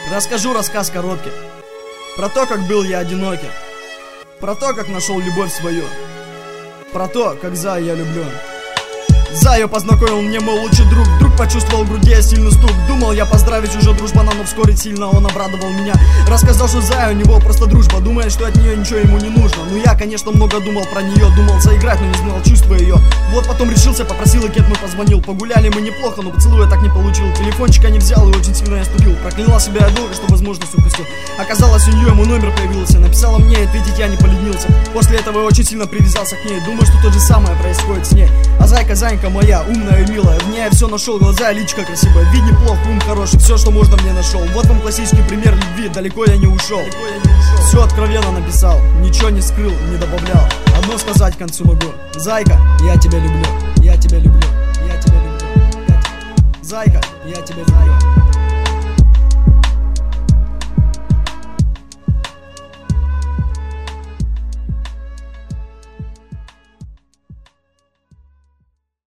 Расскажу рассказ короткий. Про то, как был я одинокий. Про то, как нашел любовь свою. Про то, как Заю я люблю. Заю познакомил мне мой лучший друг. Вдруг почувствовал в груди я сильный стук. Думал я поздравить уже дружбана, но вскоре сильно он обрадовал меня. Рассказал, что Зая у него просто дружба. Думает, что от нее ничего ему не нужно. Ну я, конечно, много думал про нее. Думал заиграть, но не знал чувства ее. Вот потом решился, попросил, и кет мой позвонил. Погуляли мы неплохо, но поцелуя так не получил. Телефончика не взял и очень сильно я ступил. Проклинал себя я долго, что возможность упустил. Оказалось, у нее мой номер появился. Написала мне, ответить я не поленился. После этого я очень сильно привязался к ней. Думаю, что то же самое происходит с ней. А Зайка, Занька моя, умная и милая. В ней я все нашел, глаза, личка красивая. Вид неплох, ум хороший, все, что можно, мне нашел. Вот вам классический пример любви, далеко я не ушел. Все откровенно написал, ничего не скрыл, не добавлял. Одно сказать к концу могу: Зайка, я тебя люблю, я тебя люблю, я тебя люблю, Зайка, я тебя люблю.